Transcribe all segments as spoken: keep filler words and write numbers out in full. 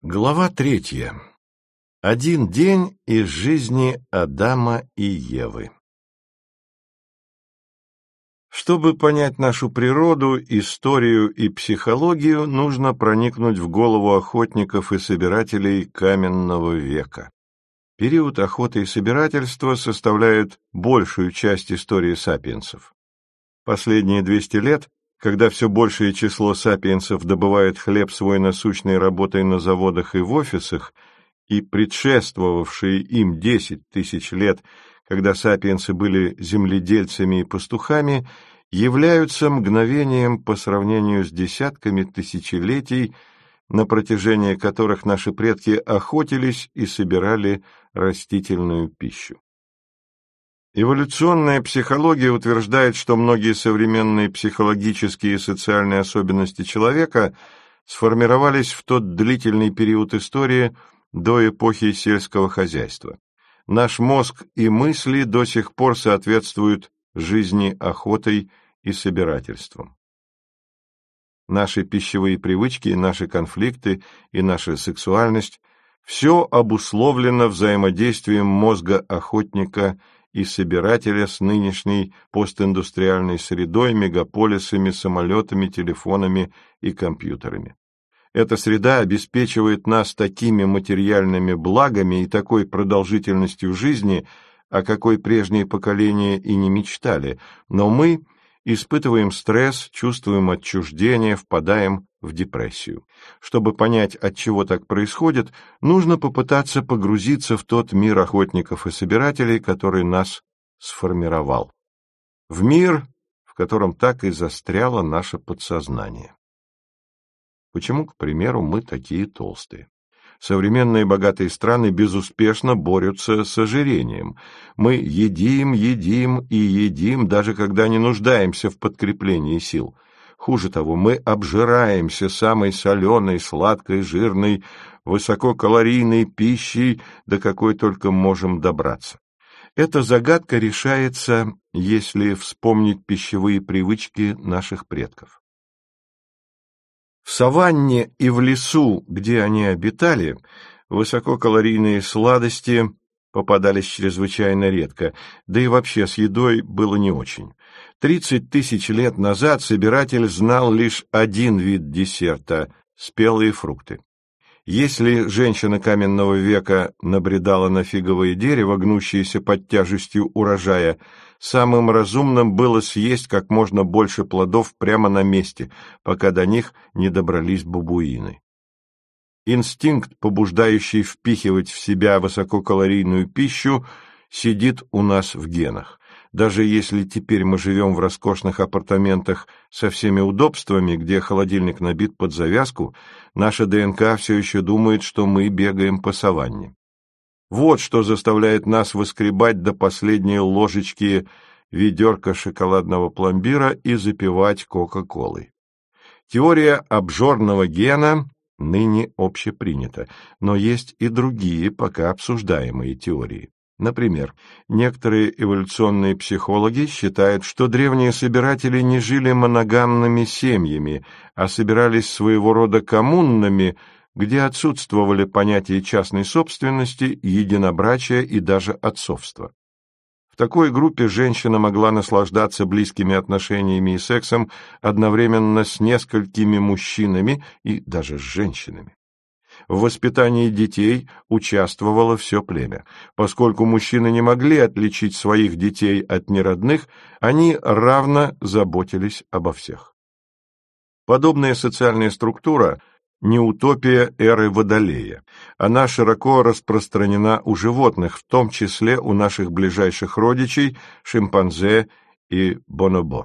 Глава третья. Один день из жизни Адама и Евы. Чтобы понять нашу природу, историю и психологию, нужно проникнуть в голову охотников и собирателей каменного века. Период охоты и собирательства составляет большую часть истории сапиенсов. Последние двести лет, когда все большее число сапиенсов добывает хлеб свой насущной работой на заводах и в офисах, и предшествовавшие им десять тысяч лет, когда сапиенсы были земледельцами и пастухами, являются мгновением по сравнению с десятками тысячелетий, на протяжении которых наши предки охотились и собирали растительную пищу. Эволюционная психология утверждает, что многие современные психологические и социальные особенности человека сформировались в тот длительный период истории до эпохи сельского хозяйства. Наш мозг и мысли до сих пор соответствуют жизни охотой и собирательством. Наши пищевые привычки, наши конфликты и наша сексуальность – все обусловлено взаимодействием мозга охотника и собирателя с нынешней постиндустриальной средой, мегаполисами, самолетами, телефонами и компьютерами. Эта среда обеспечивает нас такими материальными благами и такой продолжительностью жизни, о какой прежние поколения и не мечтали, но мы испытываем стресс, чувствуем отчуждение, впадаем в депрессию. Чтобы понять, от чего так происходит, нужно попытаться погрузиться в тот мир охотников и собирателей, который нас сформировал. В мир, в котором так и застряло наше подсознание. Почему, к примеру, мы такие толстые? Современные богатые страны безуспешно борются с ожирением. Мы едим, едим и едим, даже когда не нуждаемся в подкреплении сил. Хуже того, мы обжираемся самой соленой, сладкой, жирной, высококалорийной пищей, до какой только можем добраться. Эта загадка решается, если вспомнить пищевые привычки наших предков. В саванне и в лесу, где они обитали, высококалорийные сладости попадались чрезвычайно редко, да и вообще с едой было не очень. Тридцать тысяч лет назад собиратель знал лишь один вид десерта – спелые фрукты. Если женщина каменного века набредала на фиговое дерево, гнущееся под тяжестью урожая, самым разумным было съесть как можно больше плодов прямо на месте, пока до них не добрались бабуины. Инстинкт, побуждающий впихивать в себя высококалорийную пищу, сидит у нас в генах. Даже если теперь мы живем в роскошных апартаментах со всеми удобствами, где холодильник набит под завязку, наша ДНК все еще думает, что мы бегаем по саванне. Вот что заставляет нас выскребать до последней ложечки ведерко шоколадного пломбира и запивать кока-колой. Теория обжорного гена ныне общепринята, но есть и другие, пока обсуждаемые теории. Например, некоторые эволюционные психологи считают, что древние собиратели не жили моногамными семьями, а собирались своего рода коммунами, где отсутствовали понятия частной собственности, единобрачия и даже отцовства. В такой группе женщина могла наслаждаться близкими отношениями и сексом одновременно с несколькими мужчинами и даже с женщинами. В воспитании детей участвовало все племя. Поскольку мужчины не могли отличить своих детей от неродных, они равно заботились обо всех. Подобная социальная структура – не утопия эры Водолея. Она широко распространена у животных, в том числе у наших ближайших родичей – шимпанзе и бонобо.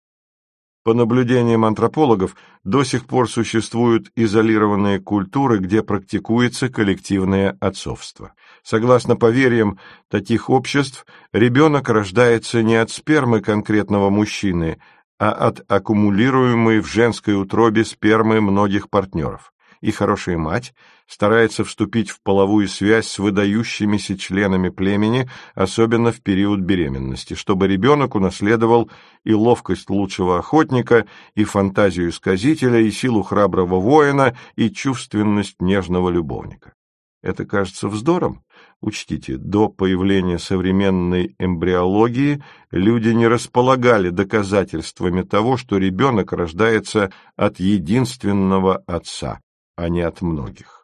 По наблюдениям антропологов, до сих пор существуют изолированные культуры, где практикуется коллективное отцовство. Согласно поверьям таких обществ, ребенок рождается не от спермы конкретного мужчины, а от аккумулируемой в женской утробе спермы многих партнеров. и хорошая мать старается вступить в половую связь с выдающимися членами племени, особенно в период беременности, чтобы ребенок унаследовал и ловкость лучшего охотника, и фантазию сказителя, и силу храброго воина, и чувственность нежного любовника. Это кажется вздором? Учтите, до появления современной эмбриологии люди не располагали доказательствами того, что ребенок рождается от единственного отца, а не от многих.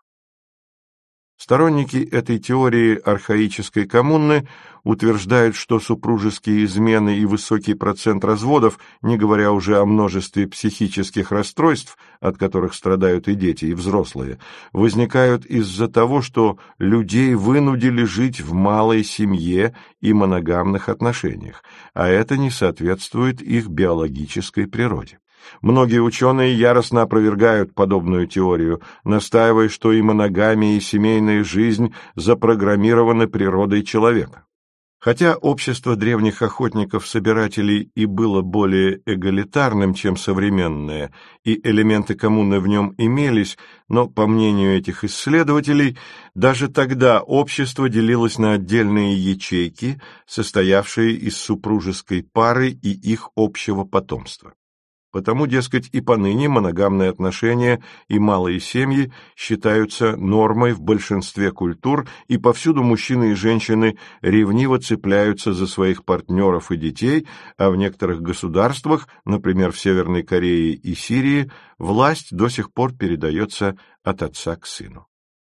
Сторонники этой теории архаической коммуны утверждают, что супружеские измены и высокий процент разводов, не говоря уже о множестве психических расстройств, от которых страдают и дети, и взрослые, возникают из-за того, что людей вынудили жить в малой семье и моногамных отношениях, а это не соответствует их биологической природе. Многие ученые яростно опровергают подобную теорию, настаивая, что и моногамия, и семейная жизнь запрограммированы природой человека. Хотя общество древних охотников-собирателей и было более эгалитарным, чем современное, и элементы коммуны в нем имелись, но, по мнению этих исследователей, даже тогда общество делилось на отдельные ячейки, состоявшие из супружеской пары и их общего потомства. Потому, дескать, и поныне моногамные отношения и малые семьи считаются нормой в большинстве культур, и повсюду мужчины и женщины ревниво цепляются за своих партнеров и детей, а в некоторых государствах, например, в Северной Корее и Сирии, власть до сих пор передается от отца к сыну.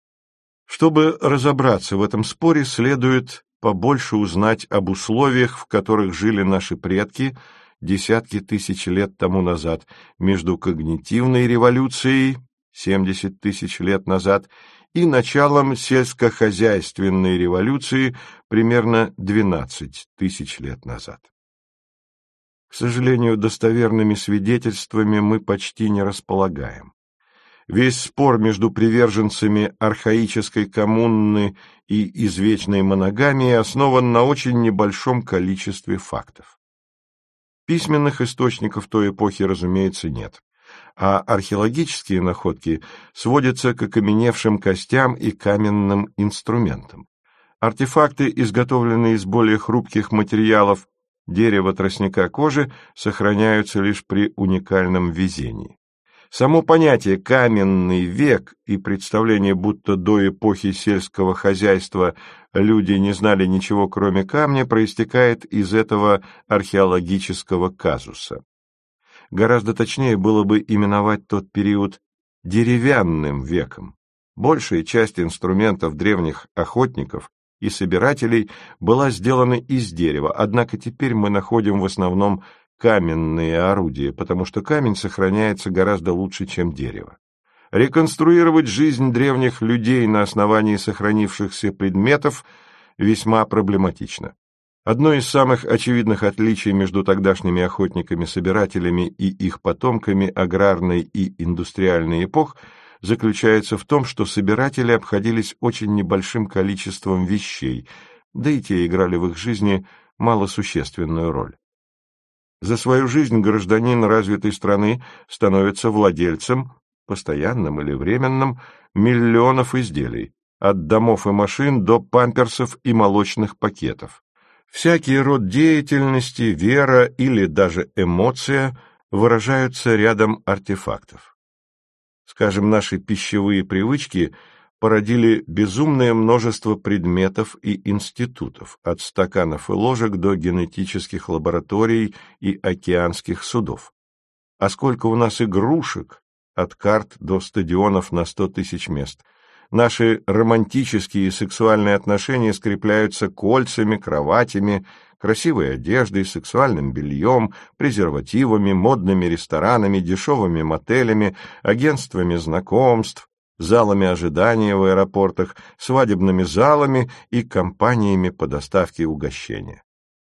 Чтобы разобраться в этом споре, следует побольше узнать об условиях, в которых жили наши предки десятки тысяч лет тому назад, между когнитивной революцией, семьдесят тысяч лет назад, и началом сельскохозяйственной революции, примерно двенадцать тысяч лет назад. К сожалению, достоверными свидетельствами мы почти не располагаем. Весь спор между приверженцами архаической коммуны и извечной моногамии основан на очень небольшом количестве фактов. Письменных источников той эпохи, разумеется, нет, а археологические находки сводятся к окаменевшим костям и каменным инструментам. Артефакты, изготовленные из более хрупких материалов дерева, тростника, кожи, сохраняются лишь при уникальном везении. Само понятие «каменный век» и представление, будто до эпохи сельского хозяйства люди не знали ничего, кроме камня, проистекает из этого археологического казуса. Гораздо точнее было бы именовать тот период деревянным веком. Большая часть инструментов древних охотников и собирателей была сделана из дерева, однако теперь мы находим в основном каменные орудия, потому что камень сохраняется гораздо лучше, чем дерево. Реконструировать жизнь древних людей на основании сохранившихся предметов весьма проблематично. Одно из самых очевидных отличий между тогдашними охотниками-собирателями и их потомками аграрной и индустриальной эпох заключается в том, что собиратели обходились очень небольшим количеством вещей, да и те играли в их жизни малосущественную роль. За свою жизнь гражданин развитой страны становится владельцем, постоянным или временным, миллионов изделий, от домов и машин до памперсов и молочных пакетов. Всякий род деятельности, вера или даже эмоция выражаются рядом артефактов. Скажем, наши пищевые привычки породили безумное множество предметов и институтов, от стаканов и ложек до генетических лабораторий и океанских судов. А сколько у нас игрушек, от карт до стадионов на сто тысяч мест. Наши романтические и сексуальные отношения скрепляются кольцами, кроватями, красивой одеждой, сексуальным бельем, презервативами, модными ресторанами, дешевыми мотелями, агентствами знакомств, залами ожидания в аэропортах, свадебными залами и компаниями по доставке угощения.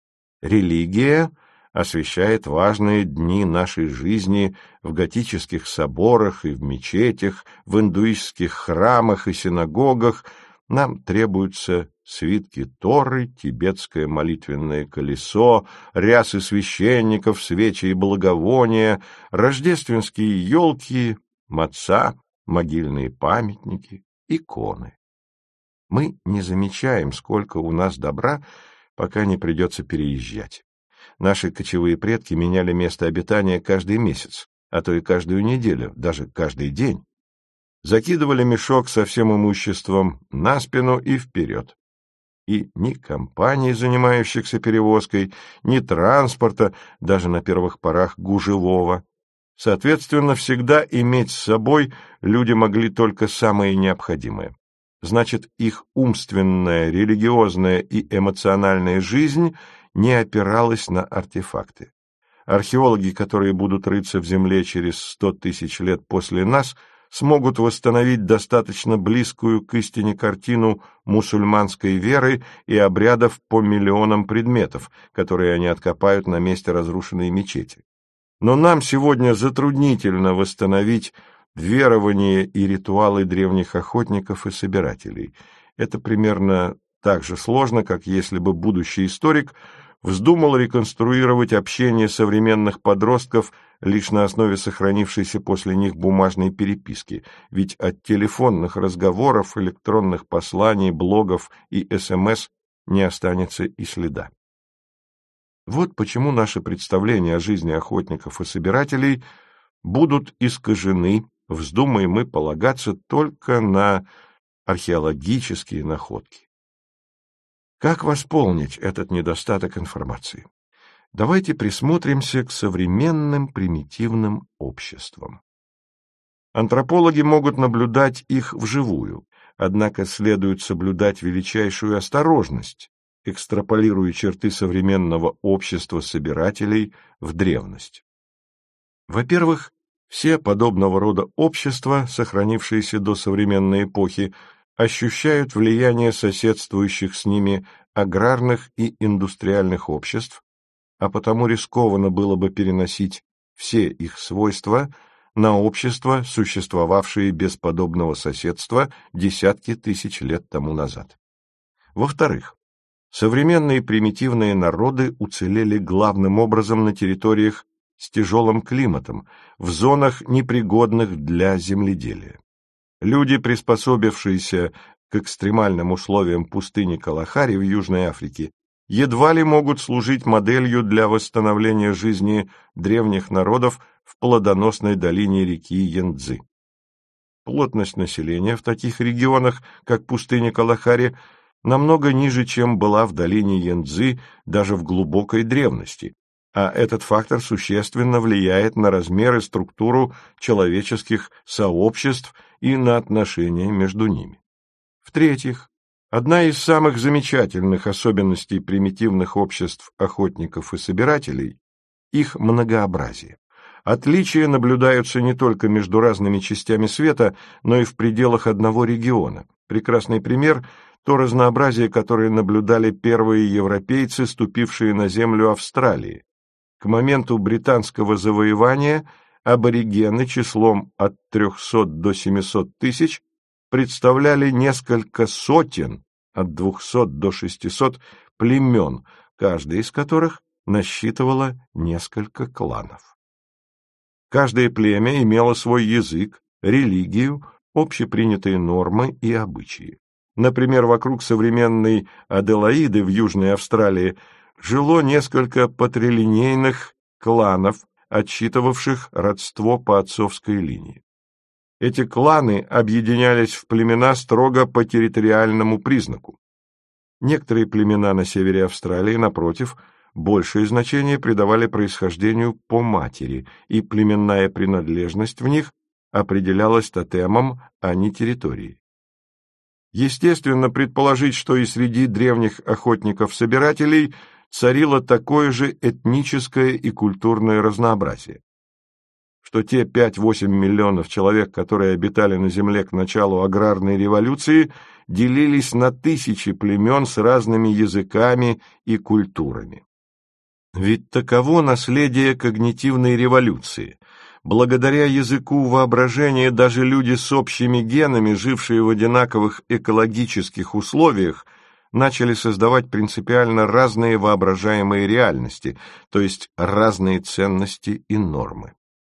Религия освещает важные дни нашей жизни в готических соборах и в мечетях, в индуистских храмах и синагогах. Нам требуются свитки Торы, тибетское молитвенное колесо, рясы священников, свечи и благовония, рождественские елки, маца, могильные памятники, иконы. Мы не замечаем, сколько у нас добра, пока не придется переезжать. Наши кочевые предки меняли место обитания каждый месяц, а то и каждую неделю, даже каждый день. Закидывали мешок со всем имуществом на спину и вперед. И ни компаний, занимающихся перевозкой, ни транспорта, даже на первых порах гужевого. Соответственно, всегда иметь с собой люди могли только самое необходимое. Значит, их умственная, религиозная и эмоциональная жизнь не опиралась на артефакты. Археологи, которые будут рыться в земле через сто тысяч лет после нас, смогут восстановить достаточно близкую к истине картину мусульманской веры и обрядов по миллионам предметов, которые они откопают на месте разрушенной мечети. Но нам сегодня затруднительно восстановить верования и ритуалы древних охотников и собирателей. Это примерно так же сложно, как если бы будущий историк вздумал реконструировать общение современных подростков лишь на основе сохранившейся после них бумажной переписки, ведь от телефонных разговоров, электронных посланий, блогов и эс эм эс не останется и следа. Вот почему наши представления о жизни охотников и собирателей будут искажены, вздумаем мы полагаться только на археологические находки. Как восполнить этот недостаток информации? Давайте присмотримся к современным примитивным обществам. Антропологи могут наблюдать их вживую, однако следует соблюдать величайшую осторожность, экстраполируя черты современного общества собирателей в древность. Во-первых, все подобного рода общества, сохранившиеся до современной эпохи, ощущают влияние соседствующих с ними аграрных и индустриальных обществ, а потому рискованно было бы переносить все их свойства на общества, существовавшие без подобного соседства десятки тысяч лет тому назад. Во-вторых, современные примитивные народы уцелели главным образом на территориях с тяжелым климатом, в зонах, непригодных для земледелия. Люди, приспособившиеся к экстремальным условиям пустыни Калахари в Южной Африке, едва ли могут служить моделью для восстановления жизни древних народов в плодоносной долине реки Янцзы. Плотность населения в таких регионах, как пустыня Калахари, намного ниже, чем была в долине Янцзы даже в глубокой древности, а этот фактор существенно влияет на размер и структуру человеческих сообществ и на отношения между ними. В-третьих, одна из самых замечательных особенностей примитивных обществ охотников и собирателей – их многообразие. Отличия наблюдаются не только между разными частями света, но и в пределах одного региона. Прекрасный пример – то разнообразие, которое наблюдали первые европейцы, ступившие на землю Австралии. К моменту британского завоевания аборигены числом от трехсот до семисот тысяч представляли несколько сотен, от двухсот до шестисот племен, каждая из которых насчитывала несколько кланов. Каждое племя имело свой язык, религию, общепринятые нормы и обычаи. Например, вокруг современной Аделаиды в Южной Австралии жило несколько патрилинейных кланов, отсчитывавших родство по отцовской линии. Эти кланы объединялись в племена строго по территориальному признаку. Некоторые племена на севере Австралии, напротив, большее значение придавали происхождению по матери, и племенная принадлежность в них определялась тотемом, а не территорией. Естественно, предположить, что и среди древних охотников-собирателей царило такое же этническое и культурное разнообразие. Что те пять-восемь миллионов человек, которые обитали на земле к началу аграрной революции, делились на тысячи племен с разными языками и культурами. Ведь таково наследие когнитивной революции. Благодаря языку воображения даже люди с общими генами, жившие в одинаковых экологических условиях, начали создавать принципиально разные воображаемые реальности, то есть разные ценности и нормы.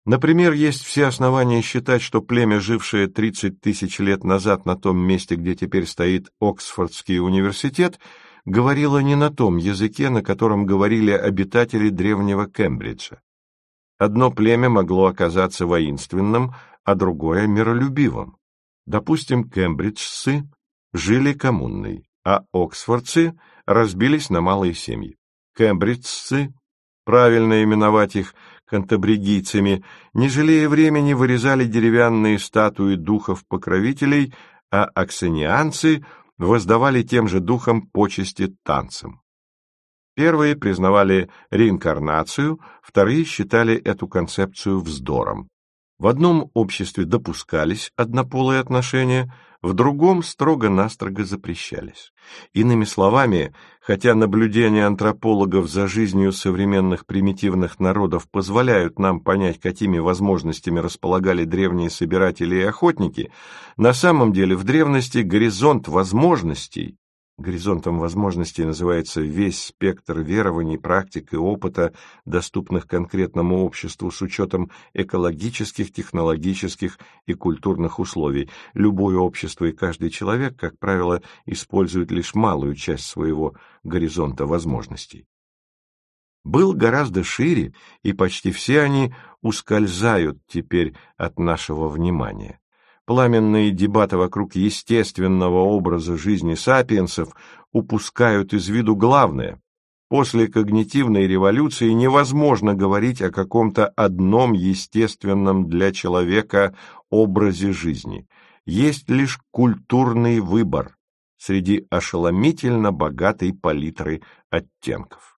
Например, есть все основания считать, что племя, жившее тридцать тысяч лет назад на том месте, где теперь стоит Оксфордский университет, говорило не на том языке, на котором говорили обитатели древнего Кембриджа. Одно племя могло оказаться воинственным, а другое — миролюбивым. Допустим, кембриджцы жили коммунной, а оксфордцы разбились на малые семьи. Кембриджцы, правильно именовать их кантабригийцами, не жалея времени, вырезали деревянные статуи духов-покровителей, а оксенианцы воздавали тем же духам почести танцам. Первые признавали реинкарнацию, вторые считали эту концепцию вздором. В одном обществе допускались однополые отношения, в другом строго-настрого запрещались. Иными словами, хотя наблюдения антропологов за жизнью современных примитивных народов позволяют нам понять, какими возможностями располагали древние собиратели и охотники, на самом деле в древности горизонт возможностей, горизонтом возможностей называется весь спектр верований, практик и опыта, доступных конкретному обществу с учетом экологических, технологических и культурных условий. Любое общество и каждый человек, как правило, используют лишь малую часть своего горизонта возможностей. Был гораздо шире, и почти все они ускользают теперь от нашего внимания. Пламенные дебаты вокруг естественного образа жизни сапиенсов упускают из виду главное. После когнитивной революции невозможно говорить о каком-то одном естественном для человека образе жизни. Есть лишь культурный выбор среди ошеломительно богатой палитры оттенков.